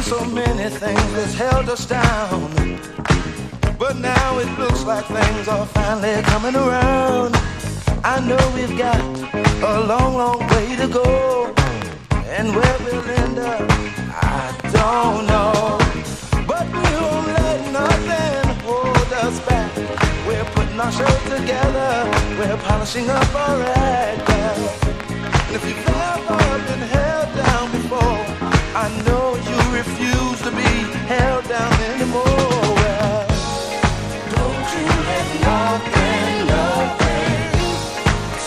So many things that's held us down, but now it looks like things are finally coming around. I know we've got a long, long way to go, and where we'll end up, I don't know. But we won't let nothing hold us back. We're putting our show together, we're polishing up our act. And if you've ever been held down before, I know